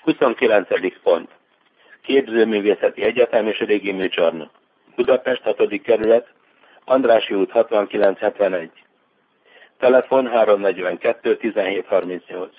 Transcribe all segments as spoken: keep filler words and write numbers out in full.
huszonkilencedik pont. Képzőművészeti Egyetem és Régi Műcsarnok. Budapest, hatodik kerület, Andrássy út hatvankilenc hetvenegy. Telefon háromszáznegyvenkettő tizenhét harmincnyolc.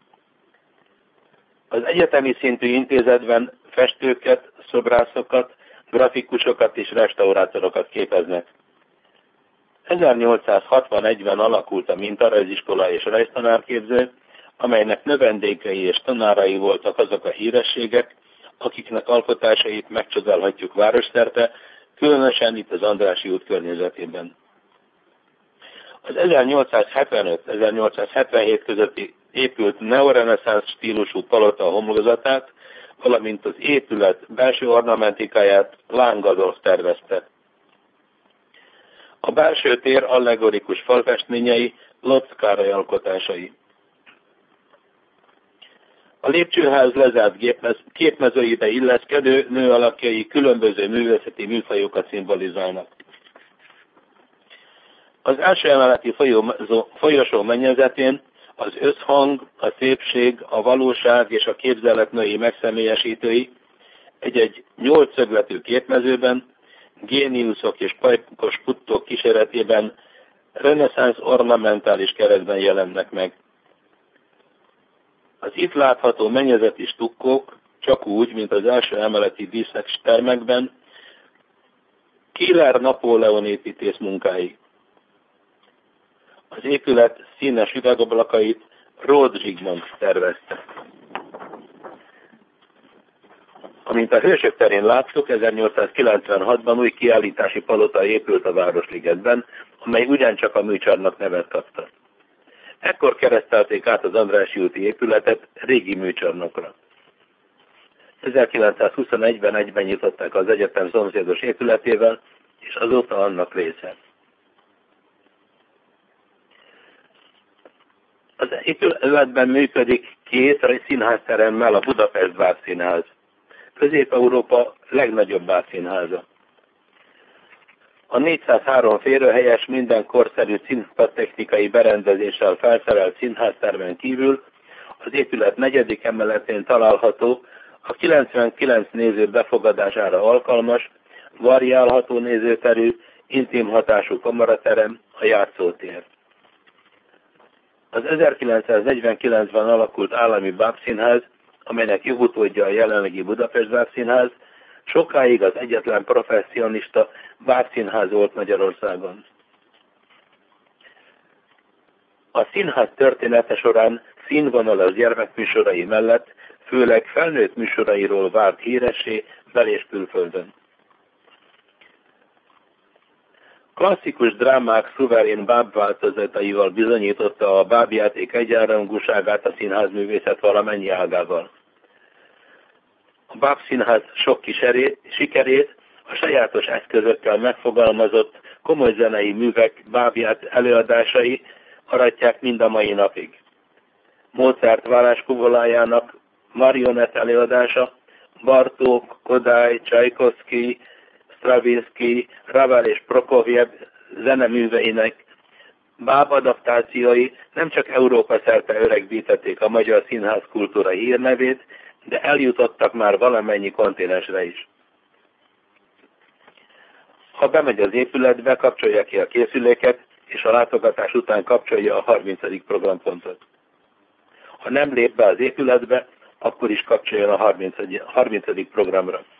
Az egyetemi szintű intézetben festőket, szobrászokat, grafikusokat és restaurátorokat képeznek. ezernyolcszázhatvanegyben alakult a mintarajziskola és rajztanárképző, amelynek növendékei és tanárai voltak azok a hírességek, akiknek alkotásait megcsodálhatjuk városszerte, különösen itt az Andrássy út környezetében. Az ezernyolcszázhetvenöt-ezernyolcszázhetvenhét közötti épült neoreneszánsz stílusú palota homlokzatát, valamint az épület belső ornamentikáját Láng Adolf tervezte. A belső tér allegorikus falfestményei Lotz Károly alkotásai. A lépcsőház lezárt gépmez, képmezőibe illeszkedő nő alakjai különböző művészeti műfajokat szimbolizálnak. Az első emeleti folyosó mennyezetén az összhang, a szépség, a valóság és a képzelet női megszemélyesítői egy-egy nyolcszögletű képmezőben, géniuszok és pajkos puttók kíséretében reneszánsz ornamentális keretben jelennek meg. Az itt látható mennyezeti stukkók, csak úgy, mint az első emeleti díszes termekben, Killer Napóleon építész munkái. Az épület színes üvegablakait Ród Zsigmond tervezte. Amint a Hősök terén láttuk, ezernyolcszázkilencvenhatban új kiállítási palota épült a Városligetben, amely ugyancsak a műcsarnok nevet kapta. Ekkor keresztelték át az Andrássy úti épületet Régi Műcsarnokra. ezerkilencszázhuszonegyben egyben nyitották az egyetem szomszédos épületével, és azóta annak része. Az épületben működik két színházteremmel a Budapest Bábszínház, Közép-Európa legnagyobb bábszínháza. A négyszázhárom férőhelyes, minden korszerű színpadtechnikai berendezéssel felszerelt színháztermen kívül az épület negyedik emeletén található a kilencvenkilenc néző befogadására alkalmas, variálható nézőterű, intim hatású kamaraterem, a játszótér. Az ezerkilencszáznegyvenkilencben alakult állami bábszínház, amelynek jogutódja a jelenlegi Budapest Bábszínház, sokáig az egyetlen professzionista bábszínház volt Magyarországon. A színház története során színvonalas gyermekműsorai mellett főleg felnőtt műsorairól vált híressé bel- és külföldön. Klasszikus drámák szuverén bábváltozataival bizonyította a bábjáték egyenrangúságát a színházművészet valamennyi ágával. A bábszínház sok kiserét, sikerét a sajátos eszközökkel megfogalmazott komoly zenei művek bábját előadásai aratják mind a mai napig. Mozart válláskúvolájának marionett előadása, Bartók, Kodály, Csajkovszky, Stravinsky, Ravel és Prokofjev zeneműveinek bábadaptációi nem csak Európa szerte öregbítették a magyar színház kultúra hírnevét, de eljutottak már valamennyi kontinensre is. Ha bemegy az épületbe, kapcsolja ki a készüléket, és a látogatás után kapcsolja a harmincadik programpontot. Ha nem lép be az épületbe, akkor is kapcsoljon a harmincadik programra.